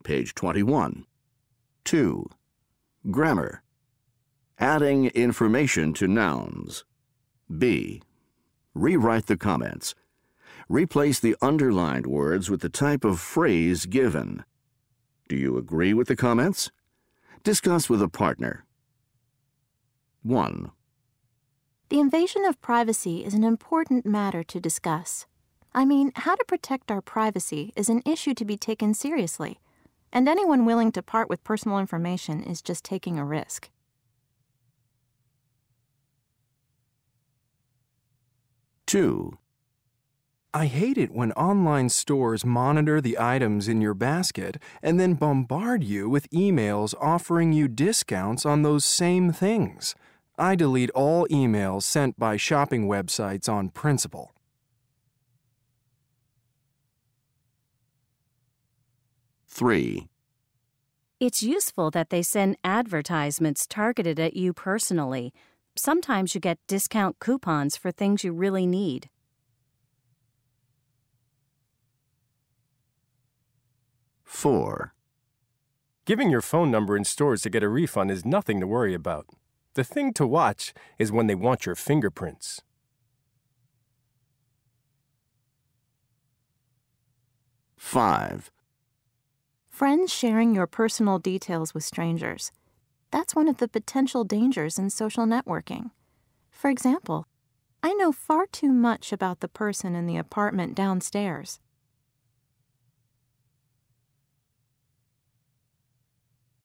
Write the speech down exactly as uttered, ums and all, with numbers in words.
page twenty-one. two. Grammar. Adding information to nouns. B. Rewrite the comments. Replace the underlined words with the type of phrase given. Do you agree with the comments? Discuss with a partner. one. The invasion of privacy is an important matter to discuss. I mean, how to protect our privacy is an issue to be taken seriously, and anyone willing to part with personal information is just taking a risk. two. I hate it when online stores monitor the items in your basket and then bombard you with emails offering you discounts on those same things. I delete all emails sent by shopping websites on principle. three. It's useful that they send advertisements targeted at you personally. Sometimes you get discount coupons for things you really need. four. Giving your phone number in stores to get a refund is nothing to worry about. The thing to watch is when they want your fingerprints. five. Friends sharing your personal details with strangers. That's one of the potential dangers in social networking. For example, I know far too much about the person in the apartment downstairs.